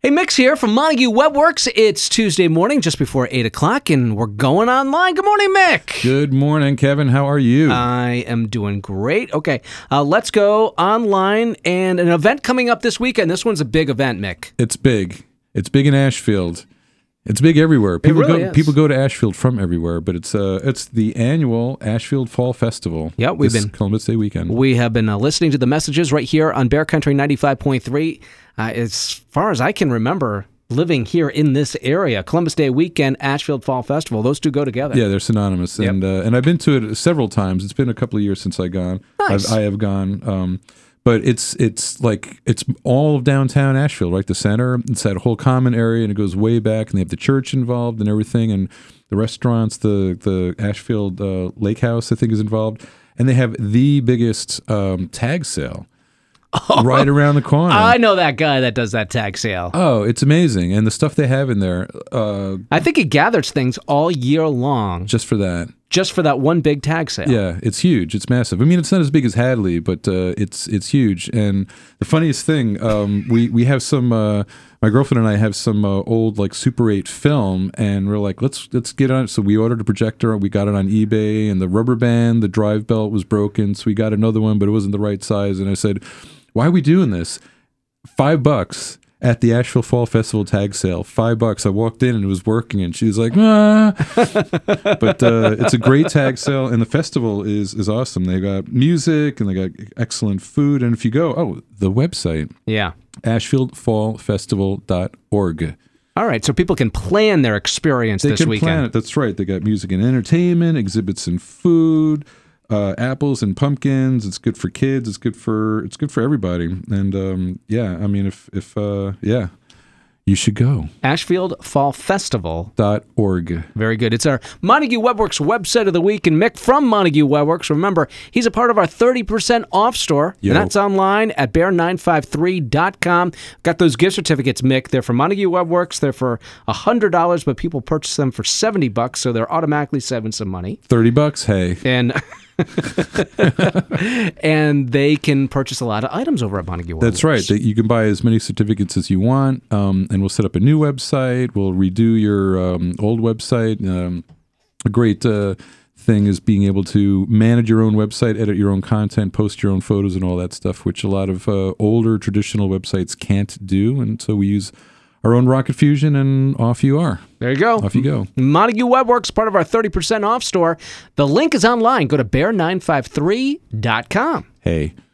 Hey, Mix here from Montague Webworks. It's Tuesday morning, just before 8 o'clock, and we're going online. Good morning, Mick. Good morning, Kevin. How are you? I am doing great. Okay, let's go online, and an event coming up this weekend. This one's a big event, Mick. It's big. It's big in Ashfield. It's big everywhere. People go to Ashfield from everywhere, but it's the annual Ashfield Fall Festival. Yeah, Columbus Day weekend. We have been listening to the messages right here on Bear Country 95.3. As far as I can remember, living here in this area, Columbus Day weekend, Ashfield Fall Festival, those two go together. Yeah, they're synonymous, Yep. and I've been to it several times. It's been a couple of years since I've gone. Nice. I have gone. But it's all of downtown Ashfield, right? The center. It's that whole common area, and it goes way back. And they have the church involved and everything, and the restaurants. The Ashfield Lake House, I think, is involved, and they have the biggest tag sale right around the corner. I know that guy that does that tag sale. Oh, it's amazing, and the stuff they have in there. I think he gathers things all year long Just for that. just for that one big tag sale. Yeah, it's huge. It's massive. I mean, it's not as big as Hadley, but it's huge. And the funniest thing, we have some. My girlfriend and I have some old like Super 8 film, and we're like, let's get on it. So we ordered a projector. We got it on eBay, and the rubber band, the drive belt was broken, so we got another one, but it wasn't the right size. And I said, why are we doing this? $5 at the Asheville Fall Festival tag sale. $5. I walked in and it was working, and she was like, ah. But it's a great tag sale, and the festival is awesome. They got music and they got excellent food. And if you go, the website, Yeah. AshfieldFallFestival.org. All right, so people can plan their experience They this can weekend. plan it. That's right. They got music and entertainment, exhibits and food, apples and pumpkins. It's good for kids. It's good for everybody. And I mean, if you should go. AshfieldFallFestival.org. .org. Very good. It's our Montague Webworks website of the week, and Mick from Montague Webworks. Remember, he's a part of our 30% off store, Yo. and that's online at bear953.com. Got those gift certificates, Mick. They're for Montague Webworks. They're for $100, but people purchase them for $70, so they're automatically saving some money. $30. Hey. And and they can purchase a lot of items over at Montague Webworks. That's right. You can buy as many certificates as you want, and we'll set up a new website. We'll redo your old website. A great thing is being able to manage your own website, edit your own content, post your own photos and all that stuff, which a lot of older traditional websites can't do. And so we use our own Rocket Fusion, and off you are. There you go. Off you go. Montague Webworks, part of our 30% off store. The link is online. Go to bear953.com. Hey.